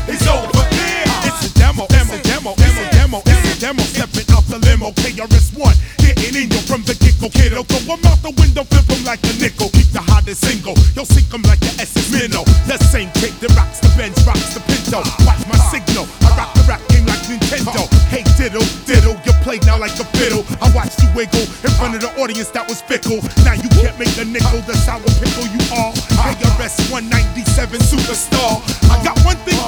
is over here. It's a demo, stepping out the limo. KRS-One, getting in yo from the get-go, kiddo. Throw 'em out the window, flip 'em like a nickel. Keep the hottest single, yo, sink 'em like the SS Minnow. The same tape that rocks the Benz, rocks the Pinto. Watch my signal, I rock the rap game like Nintendo. Hey diddle, you play now like a fiddle. I watched you wiggle in front of the audience that was fickle. Now you can't make a nickel, the sour pickle you are. KRS-One 97 superstar. I got one thing